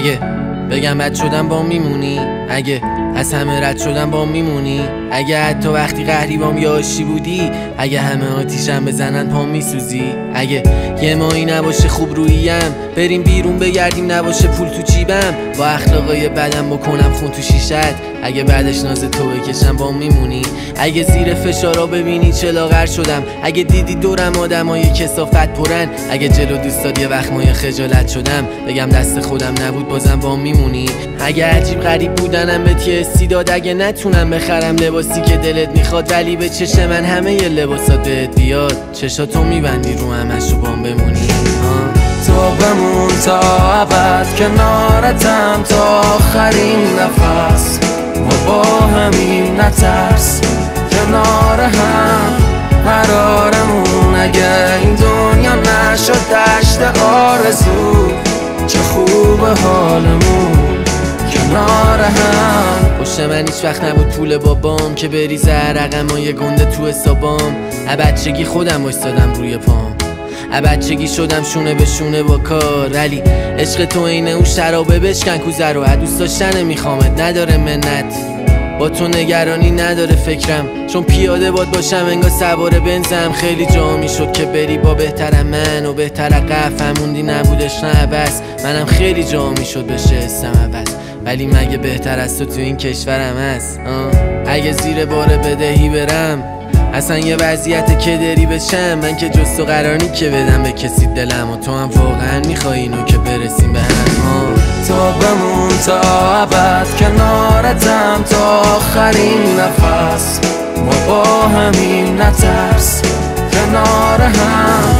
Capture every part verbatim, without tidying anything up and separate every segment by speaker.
Speaker 1: اگه بگم رد شدم با میمونی، اگه از همه رد شدم با میمونی، اگه حتی وقتی قهری بام یاشی بودی، اگه همه آتیشم بزنن پا میسوزی، اگه یه ماهی نباشه خوب روییم، بریم بیرون بگردیم نباشه پول تو جیبم، با اخلاقای بدم بکنم خون تو شیشت، اگه بعدش ناز تو بکشم با میمونی، اگه زیر فشارا ببینی چه لاغر شدم، اگه دیدی دورم آدمای کثافت پرن، اگه جلو دوستات یه وقت مایه خجالت شدم، بگم دست خودم نبود بازم با میمونی، اگه عجیب غریب بودنم به یه حسی داد، اگه نتونم بخرم لباسی که دلت میخواد، ولی به چش من همه ی لباسات بهت بیاد، چشاتو میبندی رو همشو بام بمونی.
Speaker 2: تو بمون تا ابد کنارتم تا آخرین نفس، ما با همین نترس کنار هم قرارمون، اگه این دنیا نشد دشت آرزو، چه خوب حالمون کنار هم.
Speaker 1: پشت من هیچ وقت نبود پول بابام که بریزه رقمای گنده تو حسابام، بچگی خودم وایستادم روی پام، بچگی شدم شونه به شونه با کار، ولی عشق تو اینه اون شرابه بشکن کوزه رو، دوست داشتن میخوامت نداره منت، با تو نگرانی نداره فکرم، چون پیاده باد باشم انگار سوار بنزم، خیلی جا میشد که بری با بهتر من و بهتر قف، هموندی نبودش نه بس، منم خیلی جا میشد بشه اسم عوض، ولی مگه بهتر از تو تو این کشورم هست؟ اگه زیر بار بدهی برم اصلا یه وضعیت که دری بشم، من که جز تو قرار نی که بدم به کسی دلم، و تو هم واقعا میخوای اینو که برسیم به هم.
Speaker 2: تو بمون تا ابد کنارتم تا آخرین نفس، ما با همین نترس کنار هم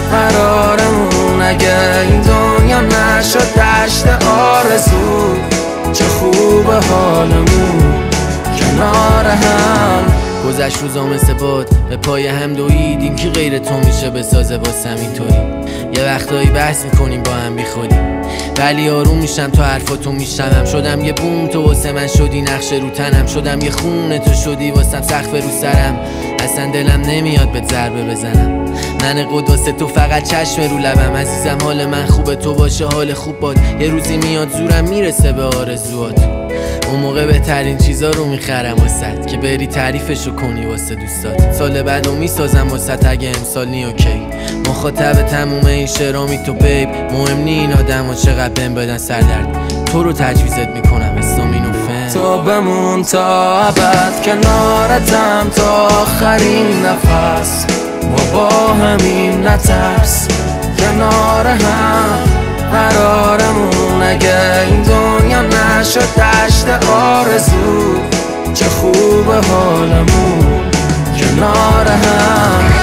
Speaker 2: قرارمون، اگه این دنیا نشد دشت آرزو، چه خوب حالمون کنار هم.
Speaker 1: گذشت روزا مثل باد به پای هم دویدیم، کی غیر تو میشه بسازه واسم اینطوری، یه وقتایی بحث میکنیم با هم بی خودی، ولی آروم میشم تو حرفاتو میشنم، شدم یه بوم تو واسه من شدی نقش رو تنم، شدم یه خونه تو شدی واسم سقف رو سرم، اصلا دلم نمیاد به ضربه بزنم، من قدوس تو فقط چشم رو لبم، عزیزم حال من خوبه تو باشه حال خوب باد، یه روزی میاد زورم میرسه به آرزوات، اون موقع بهترین چیزا رو میخرم واسه که بری تعریفشو کنی واسه دوستات، سال بعدو میسازم واسه اگه امسال نی اوکی، مخاطب تموم این شرامی تو بیب، مهم نی این آدم ها چقدر بهم بدن سردرد، تو رو تجویزت میکنم اسلامین و فن.
Speaker 2: تو بمون تا ابد کنارتم تا آخرین نفس، ما با همین نترس کنار هم قرارمون، اگه این دنیا نشد دشت آرزو، چه خوب حالمون کنار هم.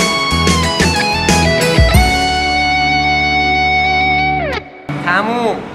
Speaker 1: تموم.